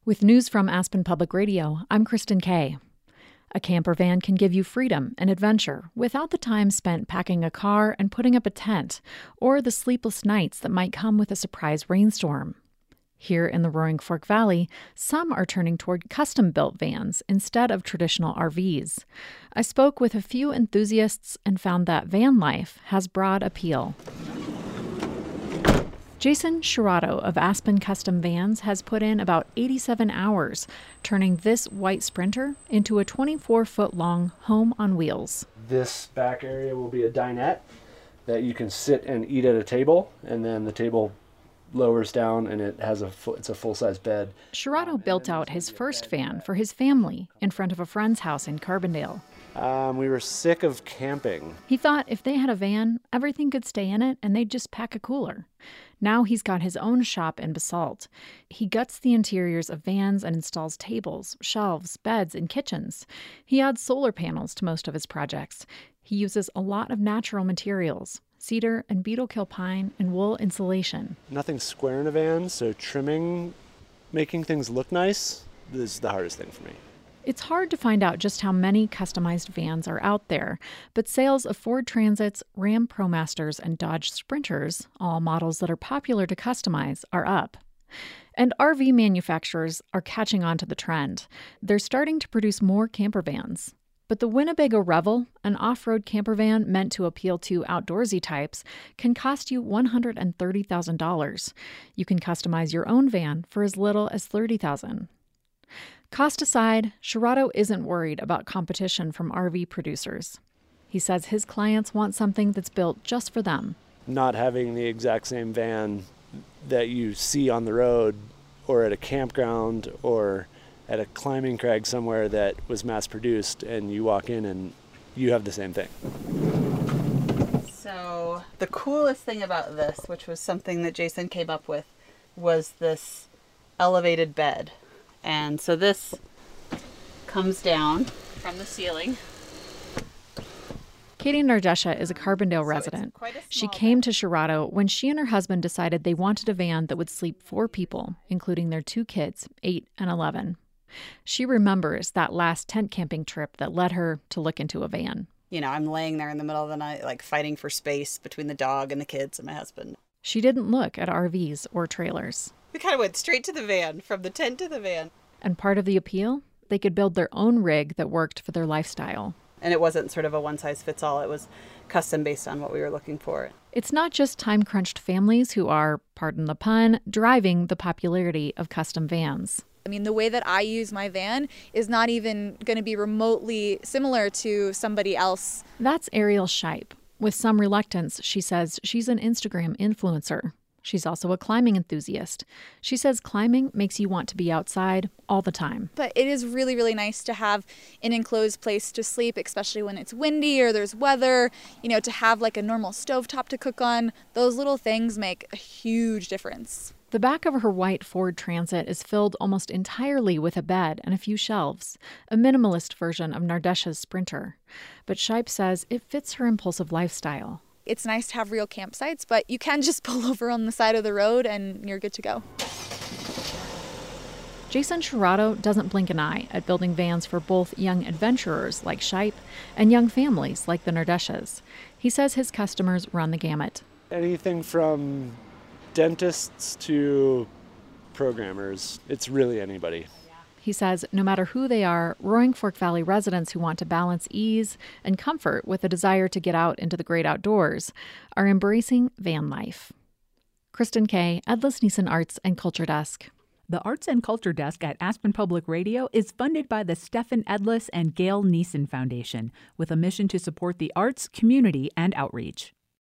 With news from Aspen Public Radio, I'm Kristen Kay. A camper van can give you freedom and adventure without the time spent packing a car and putting up a tent, or the sleepless nights that might come with a surprise rainstorm. Here in the Roaring Fork Valley, some are turning toward custom-built vans instead of traditional RVs. I spoke with a few enthusiasts and found that van life has broad appeal. Jason Shirato of Aspen Custom Vans has put in about 87 hours, turning this white Sprinter into a 24-foot-long home on wheels. This back area will be a dinette that you can sit and eat at a table, and then the table lowers down and it's a full-size bed. Shirato built out his first van for his family in front of a friend's house in Carbondale. We were sick of camping. He thought if they had a van, everything could stay in it and they'd just pack a cooler. Now he's got his own shop in Basalt. He guts the interiors of vans and installs tables, shelves, beds, and kitchens. He adds solar panels to most of his projects. He uses a lot of natural materials, cedar and beetle kill pine and wool insulation. Nothing square in a van, so trimming, making things look nice is the hardest thing for me. It's hard to find out just how many customized vans are out there, but sales of Ford Transits, Ram ProMasters, and Dodge Sprinters, all models that are popular to customize, are up. And RV manufacturers are catching on to the trend. They're starting to produce more camper vans. But the Winnebago Revel, an off-road camper van meant to appeal to outdoorsy types, can cost you $130,000. You can customize your own van for as little as $30,000. Cost aside, Shirato isn't worried about competition from RV producers. He says his clients want something that's built just for them. Not having the exact same van that you see on the road or at a campground or at a climbing crag somewhere that was mass-produced, and you walk in and you have the same thing. So the coolest thing about this, which was something that Jason came up with, was this elevated bed. And so this comes down from the ceiling. Katie Nardesha is a Carbondale resident. She came to Shirato when she and her husband decided they wanted a van that would sleep 4 people, including their 2 kids, 8 and 11. She remembers that last tent camping trip that led her to look into a van. You know, I'm laying there in the middle of the night, like fighting for space between the dog and the kids and my husband. She didn't look at RVs or trailers. We kind of went straight to the van, from the tent to the van. And part of the appeal? They could build their own rig that worked for their lifestyle. And it wasn't sort of a one-size-fits-all. It was custom based on what we were looking for. It's not just time-crunched families who are, pardon the pun, driving the popularity of custom vans. I mean, the way that I use my van is not even going to be remotely similar to somebody else. That's Ariel Shipe. With some reluctance, she says she's an Instagram influencer. She's also a climbing enthusiast. She says climbing makes you want to be outside all the time. But it is really, really nice to have an enclosed place to sleep, especially when it's windy or there's weather. You know, to have like a normal stovetop to cook on. Those little things make a huge difference. The back of her white Ford Transit is filled almost entirely with a bed and a few shelves, a minimalist version of Nardesha's Sprinter. But Shipe says it fits her impulsive lifestyle. It's nice to have real campsites, but you can just pull over on the side of the road and you're good to go. Jason Shirato doesn't blink an eye at building vans for both young adventurers like Shipe and young families like the Nardeshas. He says his customers run the gamut. Anything from dentists to programmers. It's really anybody. He says no matter who they are, Roaring Fork Valley residents who want to balance ease and comfort with a desire to get out into the great outdoors are embracing van life. Kristen Kay, Edlis Neeson Arts and Culture Desk. The Arts and Culture Desk at Aspen Public Radio is funded by the Stephen Edlis and Gail Neeson Foundation with a mission to support the arts, community, and outreach.